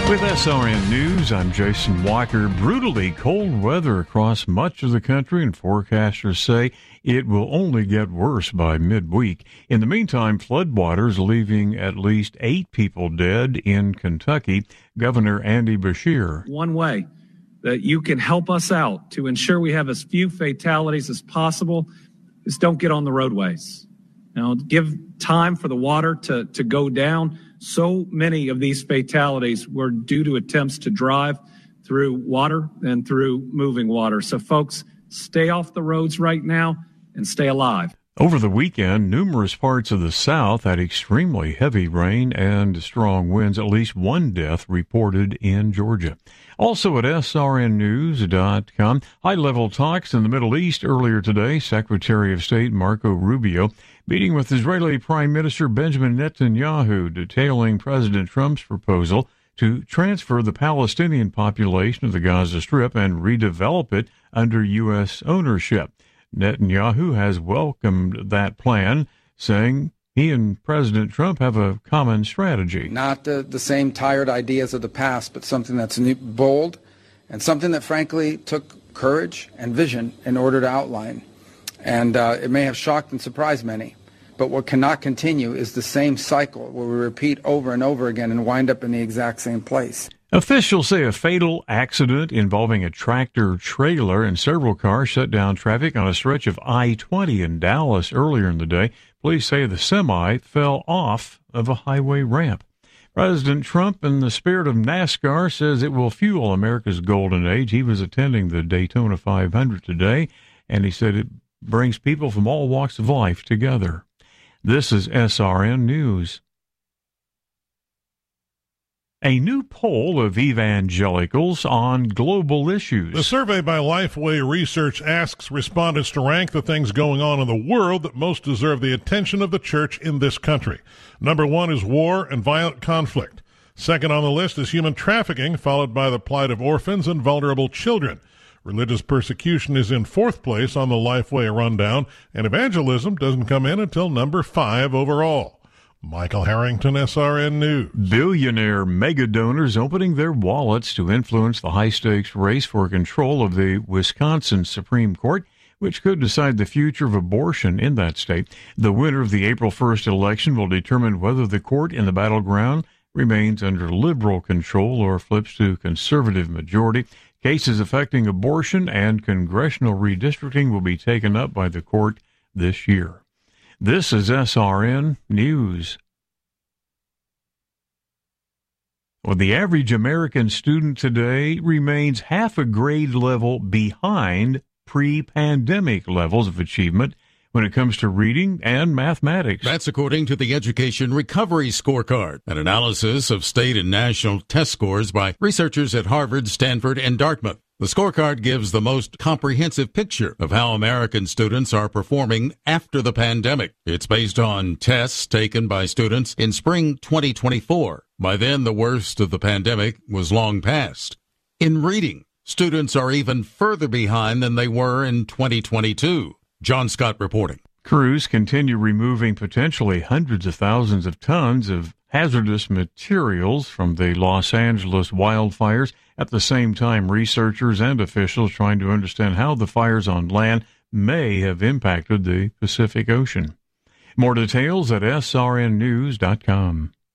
With SRN News, I'm Jason Walker. Brutally cold weather across much of the country, and forecasters say it will only get worse by midweek. In the meantime, floodwaters leaving at least 8 people dead in Kentucky. Governor Andy Beshear. One way that you can help us out to ensure we have as few fatalities as possible is don't get on the roadways. Now, give time for the water to go down. So many of these fatalities were due to attempts to drive through water and through moving water. So, folks, stay off the roads right now and stay alive. Over the weekend, numerous parts of the South had extremely heavy rain and strong winds. At least one death reported in Georgia. Also at srnnews.com, high-level talks in the Middle East earlier today. Secretary of State Marco Rubio meeting with Israeli Prime Minister Benjamin Netanyahu, detailing President Trump's proposal to transfer the Palestinian population of the Gaza Strip and redevelop it under U.S. ownership. Netanyahu has welcomed that plan, saying he and President Trump have a common strategy. Not the same tired ideas of the past, but something that's new, bold, and something that frankly took courage and vision in order to outline. And it may have shocked and surprised many, but what cannot continue is the same cycle where we repeat over and over again and wind up in the exact same place. Officials say a fatal accident involving a tractor-trailer and several cars shut down traffic on a stretch of I-20 in Dallas earlier in the day. Police say the semi fell off of a highway ramp. President Trump, in the spirit of NASCAR, says it will fuel America's golden age. He was attending the Daytona 500 today, and he said it brings people from all walks of life together. This is SRN News. A new poll of evangelicals on global issues. The survey by Lifeway Research asks respondents to rank the things going on in the world that most deserve the attention of the church in this country. Number 1 is war and violent conflict. Second on the list is human trafficking, followed by the plight of orphans and vulnerable children. Religious persecution is in 4th place on the Lifeway rundown, and evangelism doesn't come in until number 5 overall. Michael Harrington, SRN News. Billionaire mega donors opening their wallets to influence the high-stakes race for control of the Wisconsin Supreme Court, which could decide the future of abortion in that state. The winner of the April 1st election will determine whether the court in the battleground remains under liberal control or flips to conservative majority. Cases affecting abortion and congressional redistricting will be taken up by the court this year. This is SRN News. Well, the average American student today remains half a grade level behind pre-pandemic levels of achievement when it comes to reading and mathematics. That's according to the Education Recovery Scorecard, an analysis of state and national test scores by researchers at Harvard, Stanford, and Dartmouth. The scorecard gives the most comprehensive picture of how American students are performing after the pandemic. It's based on tests taken by students in spring 2024. By then, the worst of the pandemic was long past. In reading, students are even further behind than they were in 2022. John Scott reporting. Crews continue removing potentially hundreds of thousands of tons of hazardous materials from the Los Angeles wildfires. At the same time, researchers and officials trying to understand how the fires on land may have impacted the Pacific Ocean. More details at srnnews.com.